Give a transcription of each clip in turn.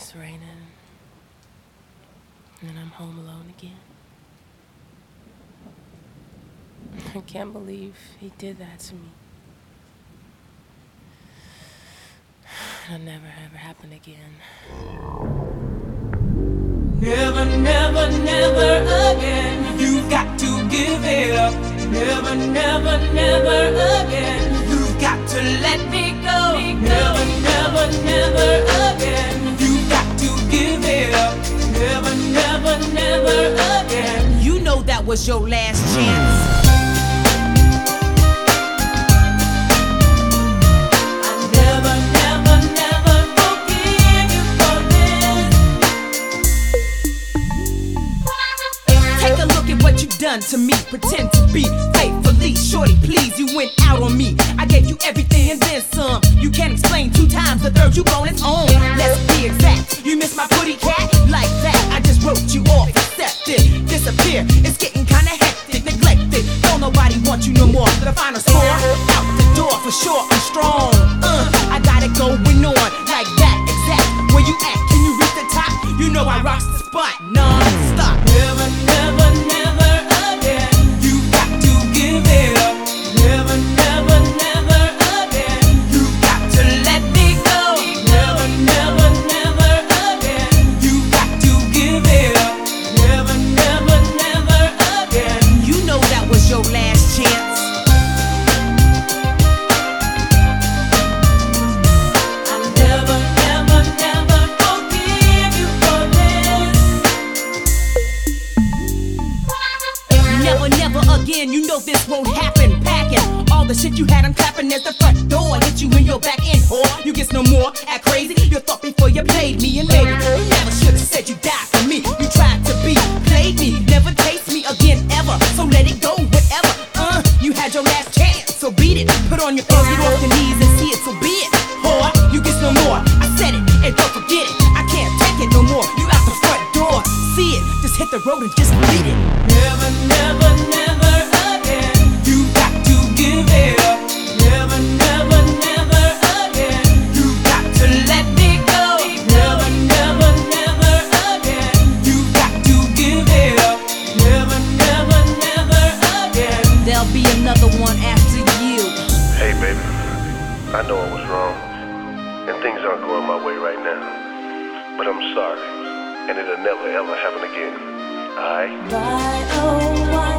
It's raining, and I'm home alone again. I can't believe he did that to me. It'll never ever happen again. Never, never, never again. You've got to give it up. Never, never, never again. You've got to let me go. Never, never, never again. You've got to give it up. Never, never, never again. You know that was your last chance. Done to me, pretend to be faithfully. Shorty, please, you went out on me. I gave you everything and then some. You can't explain 2 times, the third you on its own. Let's be exact, you miss my pretty cat? Like that, I just wrote you off, accepted, disappear. It's getting kinda hectic, neglected. Don't nobody want you no more. The final score, out the door for sure, I'm strong. I got it going on, like that, exact. Where you at, can you reach the top? You know I rocks the spot, non-stop. Never, never, never. Give it up, never, never, never again. You got to let me go, never, never, never again. You got to give it up, never, never, never again. You know that was your last chance. I'll never, never, never forgive you for this. Never, never again, you know this won't happen. Packing all the shit you had, I'm clapping at the front door. Hit you in your back end, whore. You get no more, act crazy. You thought before you played me, and maybe you never should've said you died for me. You tried to be, played me, never taste me again ever. So let it go, whatever. You had your last chance, so beat it. Put on your clothes, get off your knees and see it, so be it. Whore, you get no more. I said it, and don't forget it. I can't take it no more. You out the front door, see it. Just hit the road and just beat it. Never, never, never again. You got to give it up. Never, never, never again. You got to let me go. Never, never, never again. You got to give it up. Never, never, never again. There'll be another one after you. Hey baby, I know I was wrong, and things aren't going my way right now. But I'm sorry, and it'll never ever happen again. Alright? Why, oh why,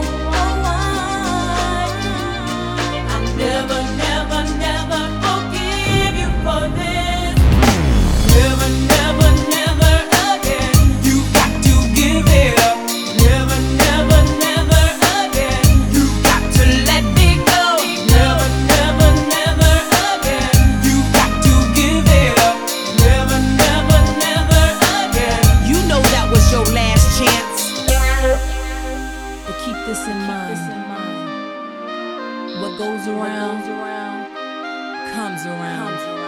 I'll never, never, never forgive you for this. Never, never, never again. You got to give it up. Never, never, never again. You got to let me go. Never, never, never again. You got to give it up. Never, never, never again. You know that was your last chance. But keep this in mind. What goes around comes around.